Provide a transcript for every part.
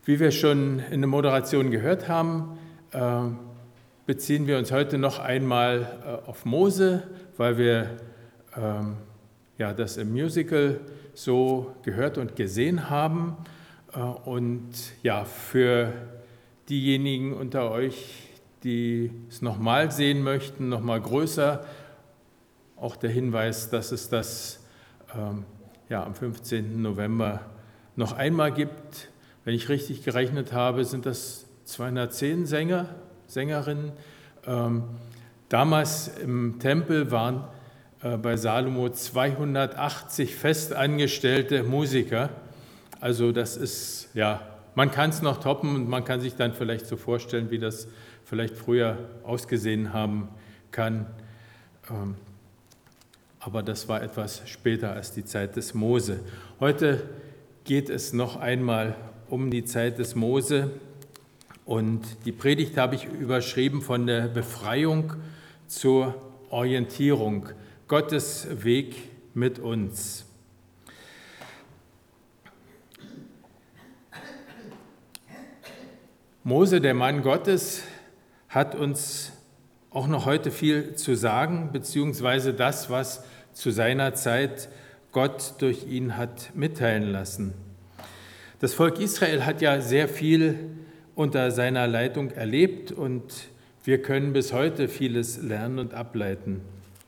Wie wir schon in der Moderation gehört haben, beziehen wir uns heute noch einmal auf Mose, weil wir das im Musical so gehört und gesehen haben. Und ja, für diejenigen unter euch, die es nochmal sehen möchten, nochmal größer, auch der Hinweis, dass es das am 15. November noch einmal gibt. Wenn ich richtig gerechnet habe, sind das 210 Sängerinnen. Damals im Tempel waren bei Salomo 280 festangestellte Musiker. Also das ist, man kann es noch toppen und man kann sich dann vielleicht so vorstellen, wie das vielleicht früher ausgesehen haben kann. Aber das war etwas später als die Zeit des Mose. Heute geht es noch einmal um die Zeit des Mose und die Predigt habe ich überschrieben von der Befreiung zur Orientierung. Gottes Weg mit uns. Mose, der Mann Gottes, hat uns auch noch heute viel zu sagen, beziehungsweise das, was zu seiner Zeit Gott durch ihn hat mitteilen lassen. Das Volk Israel hat ja sehr viel unter seiner Leitung erlebt und wir können bis heute vieles lernen und ableiten.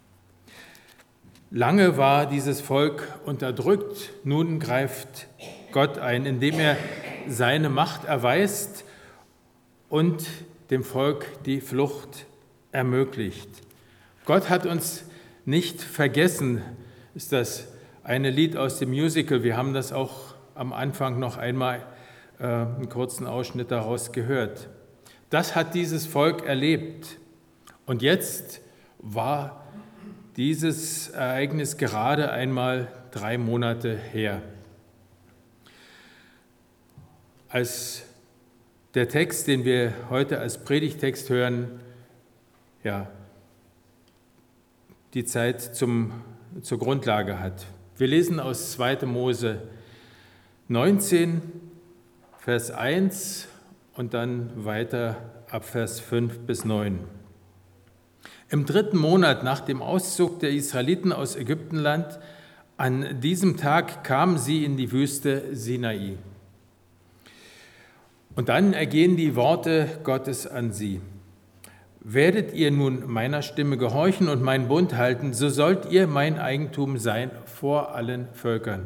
Lange war dieses Volk unterdrückt, nun greift Gott ein, indem er seine Macht erweist und dem Volk die Flucht ermöglicht. Gott hat uns nicht vergessen, ist das eine Lied aus dem Musical. Wir haben das auch am Anfang noch einmal einen kurzen Ausschnitt daraus gehört. Das hat dieses Volk erlebt. Und jetzt war dieses Ereignis gerade einmal 3 Monate her. Als der Text, den wir heute als Predigtext hören, die Zeit zur Grundlage hat. Wir lesen aus 2. Mose 19, Vers 1 und dann weiter ab Vers 5 bis 9. Im 3. Monat nach dem Auszug der Israeliten aus Ägyptenland, an diesem Tag kamen sie in die Wüste Sinai. Und dann ergehen die Worte Gottes an sie. Werdet ihr nun meiner Stimme gehorchen und meinen Bund halten, so sollt ihr mein Eigentum sein vor allen Völkern.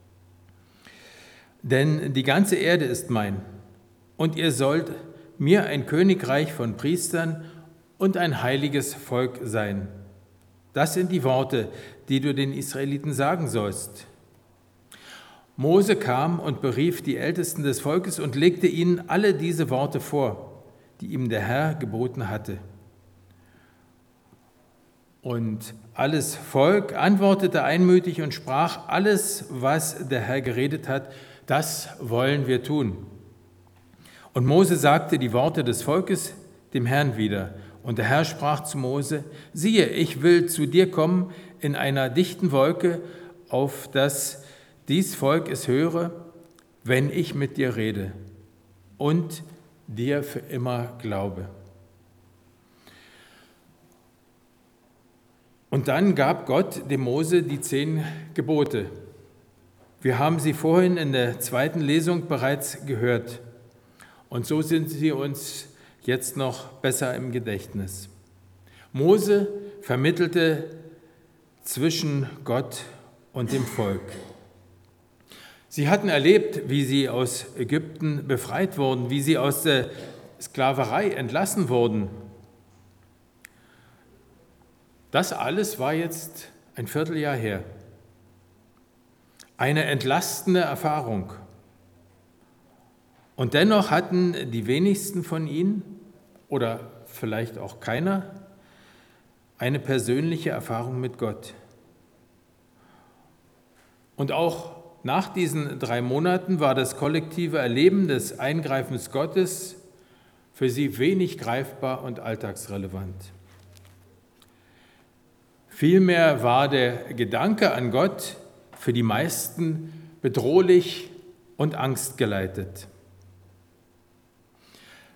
Denn die ganze Erde ist mein, und ihr sollt mir ein Königreich von Priestern und ein heiliges Volk sein. Das sind die Worte, die du den Israeliten sagen sollst. Mose kam und berief die Ältesten des Volkes und legte ihnen alle diese Worte vor, die ihm der Herr geboten hatte. Und alles Volk antwortete einmütig und sprach, alles, was der Herr geredet hat, das wollen wir tun. Und Mose sagte die Worte des Volkes dem Herrn wieder. Und der Herr sprach zu Mose, siehe, ich will zu dir kommen in einer dichten Wolke, auf dass dies Volk es höre, wenn ich mit dir rede und dir für immer glaube. Und dann gab Gott dem Mose die 10 Gebote. Wir haben sie vorhin in der 2. Lesung bereits gehört. Und so sind sie uns jetzt noch besser im Gedächtnis. Mose vermittelte zwischen Gott und dem Volk. Sie hatten erlebt, wie sie aus Ägypten befreit wurden, wie sie aus der Sklaverei entlassen wurden. Das alles war jetzt ein Vierteljahr her. Eine entlastende Erfahrung. Und dennoch hatten die wenigsten von ihnen, oder vielleicht auch keiner, eine persönliche Erfahrung mit Gott. Und auch nach diesen 3 Monaten war das kollektive Erleben des Eingreifens Gottes für sie wenig greifbar und alltagsrelevant. Vielmehr war der Gedanke an Gott für die meisten bedrohlich und angstgeleitet.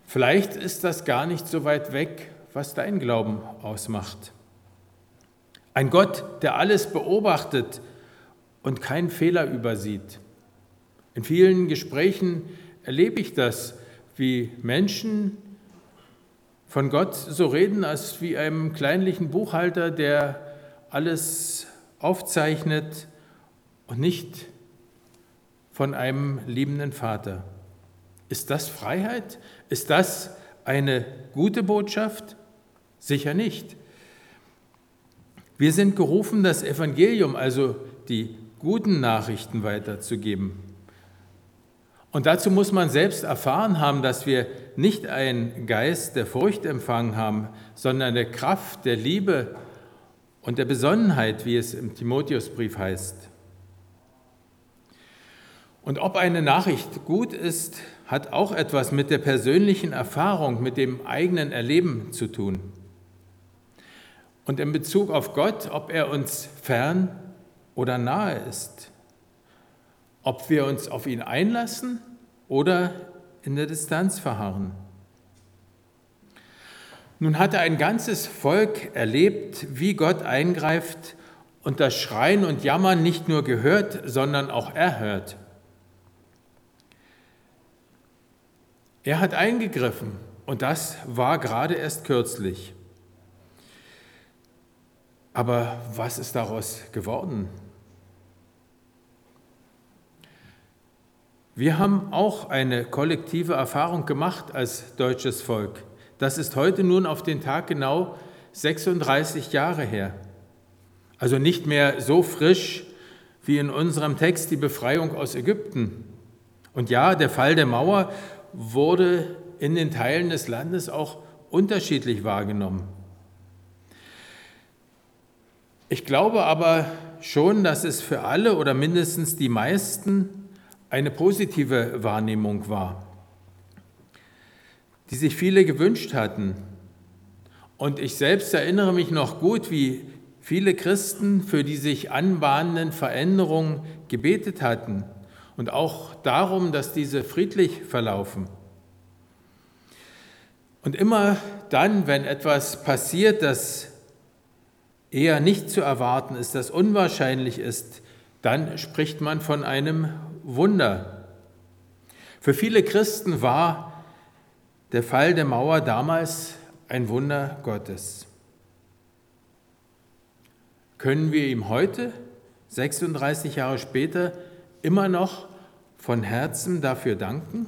Vielleicht ist das gar nicht so weit weg, was dein Glauben ausmacht. Ein Gott, der alles beobachtet und keinen Fehler übersieht. In vielen Gesprächen erlebe ich das, wie Menschen von Gott so reden, als wie einem kleinlichen Buchhalter, der alles aufzeichnet und nicht von einem liebenden Vater. Ist das Freiheit? Ist das eine gute Botschaft? Sicher nicht. Wir sind gerufen, das Evangelium, also die guten Nachrichten weiterzugeben. Und dazu muss man selbst erfahren haben, dass wir nicht einen Geist der Furcht empfangen haben, sondern der Kraft, der Liebe und der Besonnenheit, wie es im Timotheusbrief heißt. Und ob eine Nachricht gut ist, hat auch etwas mit der persönlichen Erfahrung, mit dem eigenen Erleben zu tun. Und in Bezug auf Gott, ob er uns fern oder nahe ist. Ob wir uns auf ihn einlassen oder in der Distanz verharren. Nun hatte ein ganzes Volk erlebt, wie Gott eingreift und das Schreien und Jammern nicht nur gehört, sondern auch erhört. Er hat eingegriffen und das war gerade erst kürzlich. Aber was ist daraus geworden? Wir haben auch eine kollektive Erfahrung gemacht als deutsches Volk. Das ist heute nun auf den Tag genau 36 Jahre her. Also nicht mehr so frisch wie in unserem Text die Befreiung aus Ägypten. Und ja, der Fall der Mauer wurde in den Teilen des Landes auch unterschiedlich wahrgenommen. Ich glaube aber schon, dass es für alle oder mindestens die meisten eine positive Wahrnehmung war, die sich viele gewünscht hatten. Und ich selbst erinnere mich noch gut, wie viele Christen für die sich anbahnenden Veränderungen gebetet hatten und auch darum, dass diese friedlich verlaufen. Und immer dann, wenn etwas passiert, das eher nicht zu erwarten ist, das unwahrscheinlich ist, dann spricht man von einem Wunder. Für viele Christen war der Fall der Mauer damals ein Wunder Gottes. Können wir ihm heute, 36 Jahre später, immer noch von Herzen dafür danken?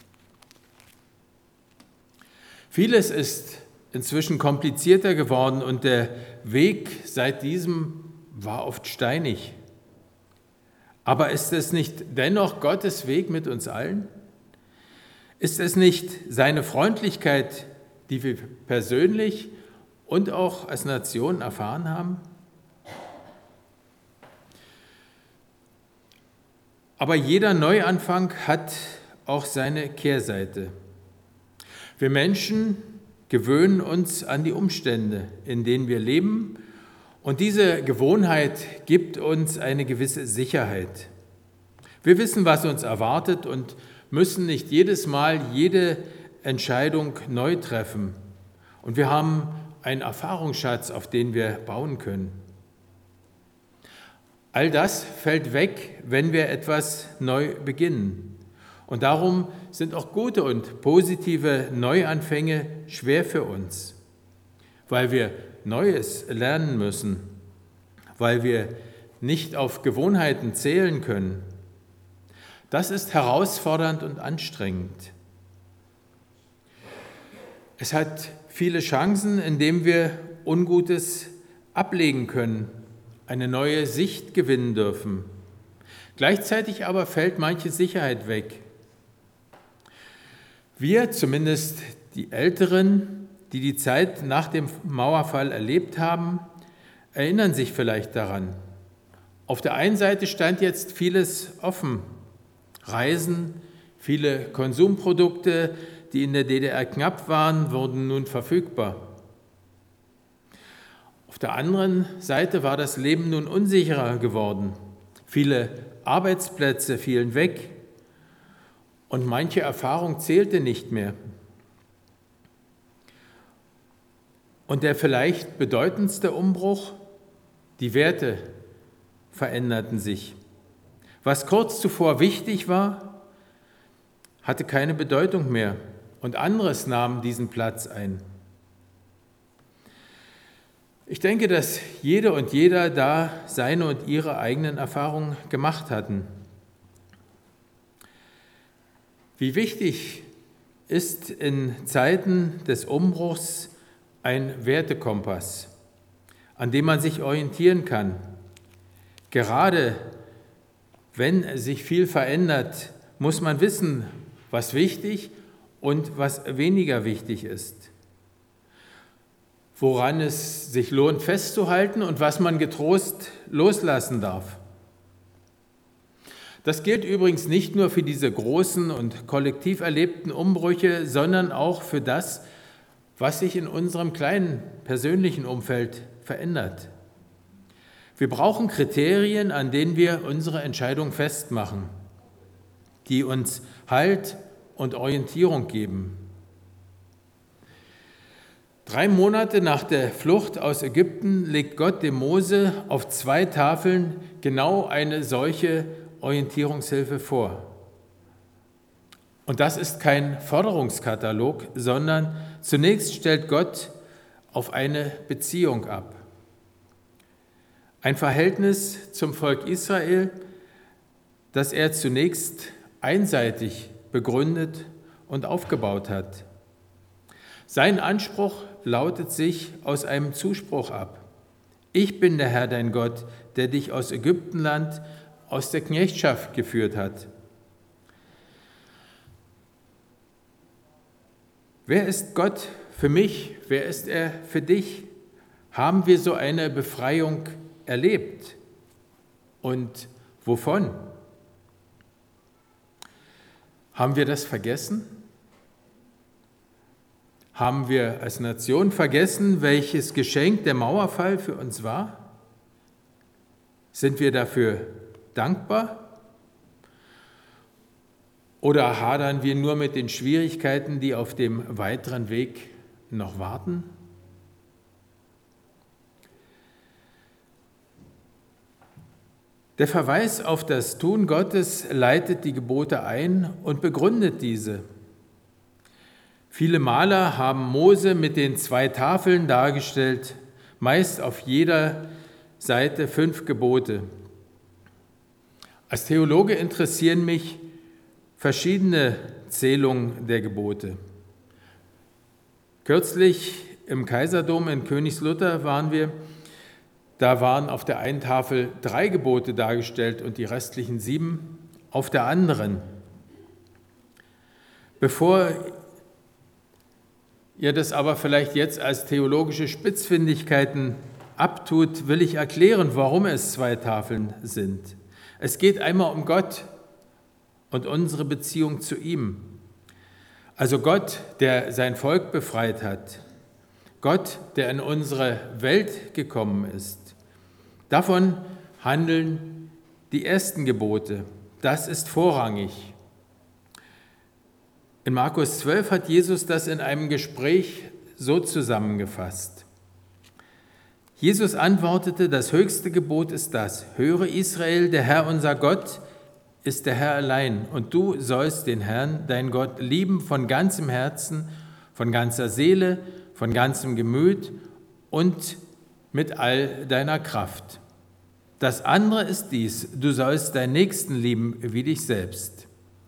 Vieles ist inzwischen komplizierter geworden und der Weg seit diesem war oft steinig. Aber ist es nicht dennoch Gottes Weg mit uns allen? Ist es nicht seine Freundlichkeit, die wir persönlich und auch als Nation erfahren haben? Aber jeder Neuanfang hat auch seine Kehrseite. Wir Menschen gewöhnen uns an die Umstände, in denen wir leben, und diese Gewohnheit gibt uns eine gewisse Sicherheit. Wir wissen, was uns erwartet und müssen nicht jedes Mal jede Entscheidung neu treffen. Und wir haben einen Erfahrungsschatz, auf den wir bauen können. All das fällt weg, wenn wir etwas neu beginnen. Und darum sind auch gute und positive Neuanfänge schwer für uns, weil wir Neues lernen müssen, weil wir nicht auf Gewohnheiten zählen können. Das ist herausfordernd und anstrengend. Es hat viele Chancen, indem wir Ungutes ablegen können, eine neue Sicht gewinnen dürfen. Gleichzeitig aber fällt manche Sicherheit weg. Wir, zumindest die Älteren, die die Zeit nach dem Mauerfall erlebt haben, erinnern sich vielleicht daran. Auf der einen Seite stand jetzt vieles offen. Reisen, viele Konsumprodukte, die in der DDR knapp waren, wurden nun verfügbar. Auf der anderen Seite war das Leben nun unsicherer geworden. Viele Arbeitsplätze fielen weg und manche Erfahrung zählte nicht mehr. Und der vielleicht bedeutendste Umbruch, die Werte veränderten sich. Was kurz zuvor wichtig war, hatte keine Bedeutung mehr und anderes nahm diesen Platz ein. Ich denke, dass jede und jeder da seine und ihre eigenen Erfahrungen gemacht hatten. Wie wichtig ist in Zeiten des Umbruchs ein Wertekompass, an dem man sich orientieren kann. Gerade wenn sich viel verändert, muss man wissen, was wichtig und was weniger wichtig ist. Woran es sich lohnt festzuhalten und was man getrost loslassen darf. Das gilt übrigens nicht nur für diese großen und kollektiv erlebten Umbrüche, sondern auch für das, was sich in unserem kleinen persönlichen Umfeld verändert. Wir brauchen Kriterien, an denen wir unsere Entscheidung festmachen, die uns Halt und Orientierung geben. 3 Monate nach der Flucht aus Ägypten legt Gott dem Mose auf 2 Tafeln genau eine solche Orientierungshilfe vor. Und das ist kein Forderungskatalog, sondern zunächst stellt Gott auf eine Beziehung ab. Ein Verhältnis zum Volk Israel, das er zunächst einseitig begründet und aufgebaut hat. Sein Anspruch lautet sich aus einem Zuspruch ab. Ich bin der Herr, dein Gott, der dich aus Ägyptenland, aus der Knechtschaft geführt hat. Wer ist Gott für mich? Wer ist er für dich? Haben wir so eine Befreiung erlebt? Und wovon? Haben wir das vergessen? Haben wir als Nation vergessen, welches Geschenk der Mauerfall für uns war? Sind wir dafür dankbar? Oder hadern wir nur mit den Schwierigkeiten, die auf dem weiteren Weg noch warten? Der Verweis auf das Tun Gottes leitet die Gebote ein und begründet diese. Viele Maler haben Mose mit den 2 Tafeln dargestellt, meist auf jeder Seite 5 Gebote. Als Theologe interessieren mich verschiedene Zählungen der Gebote. Kürzlich im Kaiserdom in Königslutter waren wir. Da waren auf der einen Tafel 3 Gebote dargestellt und die restlichen 7 auf der anderen. Bevor ihr das aber vielleicht jetzt als theologische Spitzfindigkeiten abtut, will ich erklären, warum es 2 Tafeln sind. Es geht einmal um Gott und unsere Beziehung zu ihm. Also Gott, der sein Volk befreit hat. Gott, der in unsere Welt gekommen ist. Davon handeln die ersten Gebote. Das ist vorrangig. In Markus 12 hat Jesus das in einem Gespräch so zusammengefasst. Jesus antwortete, das höchste Gebot ist das: Höre Israel, der Herr unser Gott ist der Herr allein, und du sollst den Herrn, dein Gott, lieben von ganzem Herzen, von ganzer Seele, von ganzem Gemüt und mit all deiner Kraft. Das andere ist dies: Du sollst deinen Nächsten lieben wie dich selbst.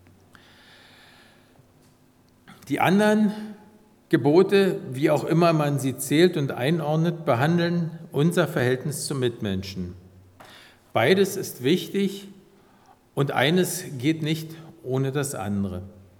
Die anderen Gebote, wie auch immer man sie zählt und einordnet, behandeln unser Verhältnis zum Mitmenschen. Beides ist wichtig und eines geht nicht ohne das andere.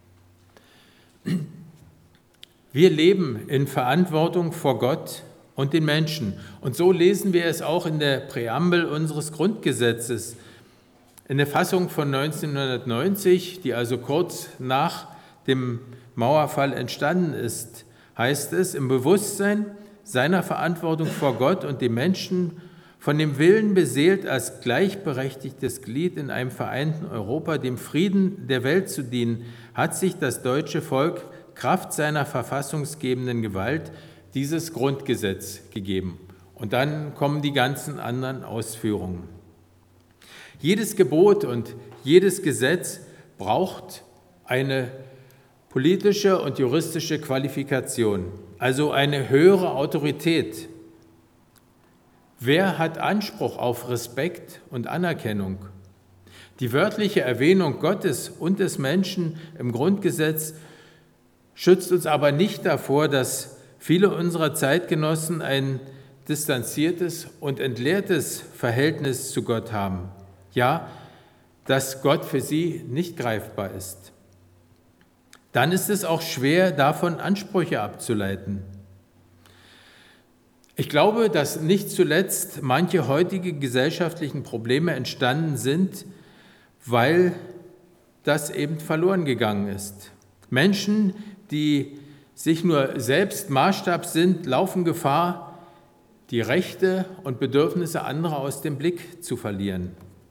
Wir leben in Verantwortung vor Gott und den Menschen. Und so lesen wir es auch in der Präambel unseres Grundgesetzes. In der Fassung von 1990, die also kurz nach dem Mauerfall entstanden ist, heißt es, im Bewusstsein seiner Verantwortung vor Gott und dem Menschen, von dem Willen beseelt, als gleichberechtigtes Glied in einem vereinten Europa dem Frieden der Welt zu dienen, hat sich das deutsche Volk Kraft seiner verfassungsgebenden Gewalt dieses Grundgesetz gegeben. Und dann kommen die ganzen anderen Ausführungen. Jedes Gebot und jedes Gesetz braucht eine politische und juristische Qualifikation, also eine höhere Autorität. Wer hat Anspruch auf Respekt und Anerkennung? Die wörtliche Erwähnung Gottes und des Menschen im Grundgesetz schützt uns aber nicht davor, dass viele unserer Zeitgenossen ein distanziertes und entleertes Verhältnis zu Gott haben. Ja, dass Gott für sie nicht greifbar ist. Dann ist es auch schwer, davon Ansprüche abzuleiten. Ich glaube, dass nicht zuletzt manche heutige gesellschaftlichen Probleme entstanden sind, weil das eben verloren gegangen ist. Menschen, die sich nur selbst Maßstab sind, laufen Gefahr, die Rechte und Bedürfnisse anderer aus dem Blick zu verlieren.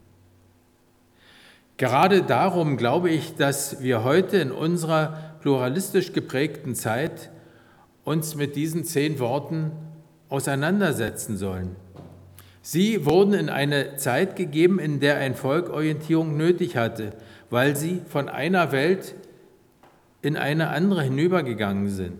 Gerade darum glaube ich, dass wir heute in unserer pluralistisch geprägten Zeit uns mit diesen 10 Worten auseinandersetzen sollen. Sie wurden in eine Zeit gegeben, in der ein Volk Orientierung nötig hatte, weil sie von einer Welt in eine andere hinübergegangen sind.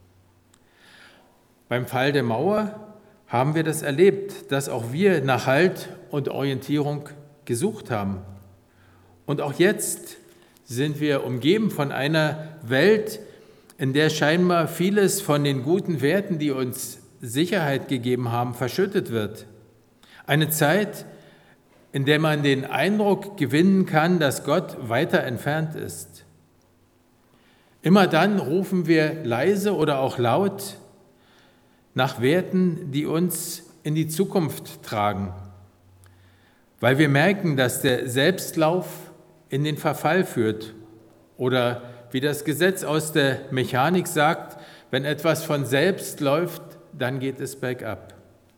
Beim Fall der Mauer haben wir das erlebt, dass auch wir nach Halt und Orientierung gesucht haben. Und auch jetzt sind wir umgeben von einer Welt, in der scheinbar vieles von den guten Werten, die uns Sicherheit gegeben haben, verschüttet wird. Eine Zeit, in der man den Eindruck gewinnen kann, dass Gott weiter entfernt ist. Immer dann rufen wir leise oder auch laut nach Werten, die uns in die Zukunft tragen, weil wir merken, dass der Selbstlauf in den Verfall führt oder wie das Gesetz aus der Mechanik sagt, wenn etwas von selbst läuft, dann geht es bergab.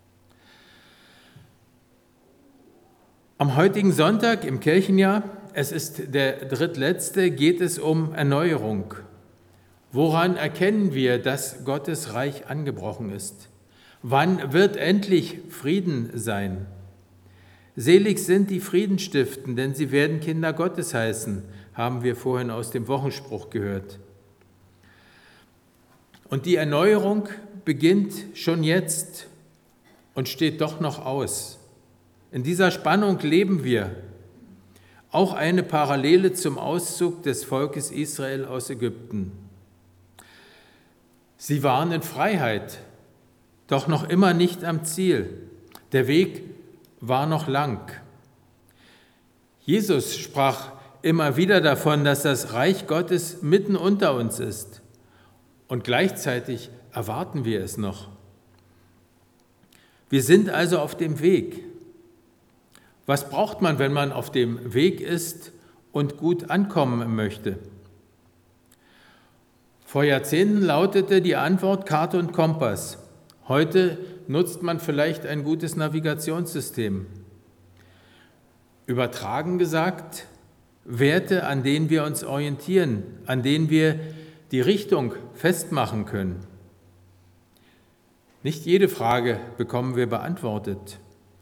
Am heutigen Sonntag im Kirchenjahr, es ist der drittletzte, geht es um Erneuerung. Woran erkennen wir, dass Gottes Reich angebrochen ist? Wann wird endlich Frieden sein? Selig sind die Friedensstiften, denn sie werden Kinder Gottes heißen, haben wir vorhin aus dem Wochenspruch gehört. Und die Erneuerung beginnt schon jetzt und steht doch noch aus. In dieser Spannung leben wir. Auch eine Parallele zum Auszug des Volkes Israel aus Ägypten. Sie waren in Freiheit, doch noch immer nicht am Ziel. Der Weg war noch lang. Jesus sprach immer wieder davon, dass das Reich Gottes mitten unter uns ist. Und gleichzeitig erwarten wir es noch. Wir sind also auf dem Weg. Was braucht man, wenn man auf dem Weg ist und gut ankommen möchte? Vor Jahrzehnten lautete die Antwort Karte und Kompass. Heute nutzt man vielleicht ein gutes Navigationssystem. Übertragen gesagt, Werte, an denen wir uns orientieren, an denen wir die Richtung festmachen können. Nicht jede Frage bekommen wir beantwortet.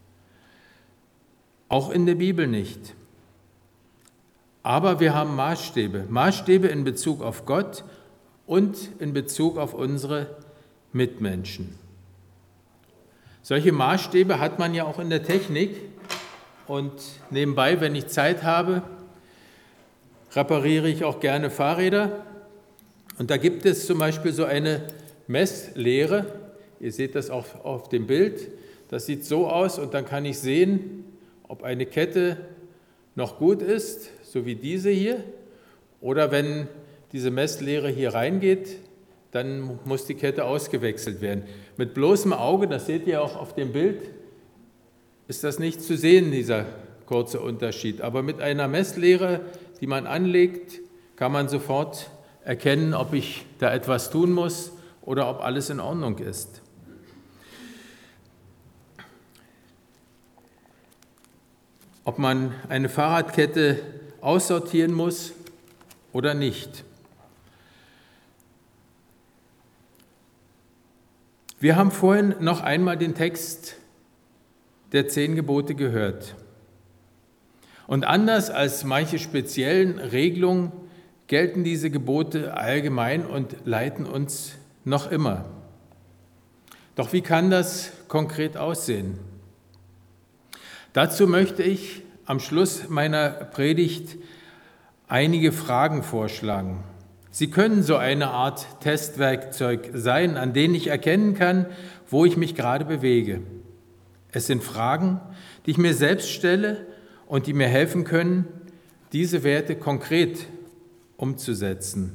Auch in der Bibel nicht. Aber wir haben Maßstäbe in Bezug auf Gott und in Bezug auf unsere Mitmenschen. Solche Maßstäbe hat man ja auch in der Technik und nebenbei, wenn ich Zeit habe, repariere ich auch gerne Fahrräder und da gibt es zum Beispiel so eine Messlehre, ihr seht das auch auf dem Bild, das sieht so aus und dann kann ich sehen, ob eine Kette noch gut ist, so wie diese hier, oder wenn diese Messlehre hier reingeht, dann muss die Kette ausgewechselt werden. Mit bloßem Auge, das seht ihr auch auf dem Bild, ist das nicht zu sehen, dieser kurze Unterschied. Aber mit einer Messlehre, die man anlegt, kann man sofort erkennen, ob ich da etwas tun muss oder ob alles in Ordnung ist. Ob man eine Fahrradkette aussortieren muss oder nicht. Wir haben vorhin noch einmal den Text der 10 Gebote gehört. Und anders als manche speziellen Regelungen gelten diese Gebote allgemein und leiten uns noch immer. Doch wie kann das konkret aussehen? Dazu möchte ich am Schluss meiner Predigt einige Fragen vorschlagen. Sie können so eine Art Testwerkzeug sein, an denen ich erkennen kann, wo ich mich gerade bewege. Es sind Fragen, die ich mir selbst stelle und die mir helfen können, diese Werte konkret umzusetzen.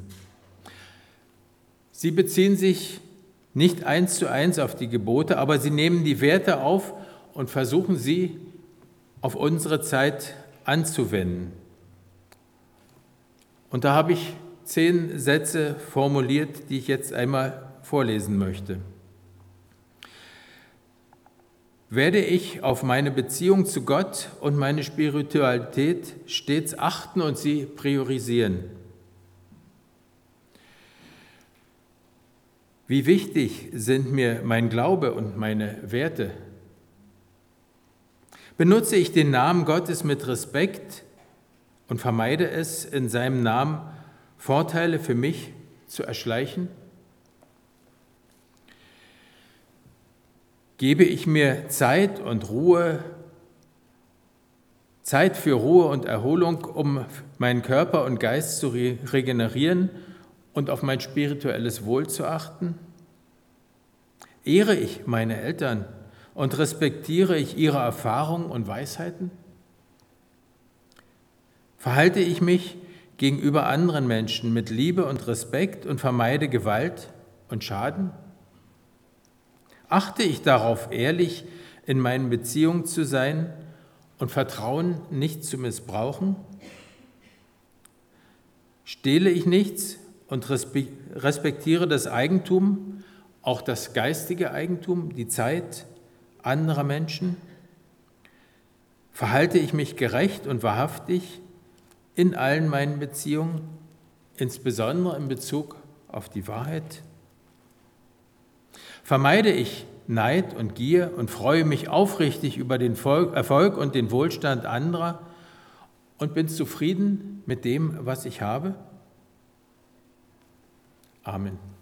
Sie beziehen sich nicht 1:1 auf die Gebote, aber sie nehmen die Werte auf und versuchen sie auf unsere Zeit anzuwenden. Und da habe ich 10 Sätze formuliert, die ich jetzt einmal vorlesen möchte. Werde ich auf meine Beziehung zu Gott und meine Spiritualität stets achten und sie priorisieren? Wie wichtig sind mir mein Glaube und meine Werte? Benutze ich den Namen Gottes mit Respekt und vermeide es, in seinem Namen Vorteile für mich zu erschleichen? Gebe ich mir Zeit für Ruhe und Erholung, um meinen Körper und Geist zu regenerieren und auf mein spirituelles Wohl zu achten? Ehre ich meine Eltern und respektiere ich ihre Erfahrungen und Weisheiten? Verhalte ich mich gegenüber anderen Menschen mit Liebe und Respekt und vermeide Gewalt und Schaden? Achte ich darauf, ehrlich in meinen Beziehungen zu sein und Vertrauen nicht zu missbrauchen? Stehle ich nichts und respektiere das Eigentum, auch das geistige Eigentum, die Zeit anderer Menschen? Verhalte ich mich gerecht und wahrhaftig in allen meinen Beziehungen, insbesondere in Bezug auf die Wahrheit? Vermeide ich Neid und Gier und freue mich aufrichtig über den Erfolg und den Wohlstand anderer und bin zufrieden mit dem, was ich habe? Amen.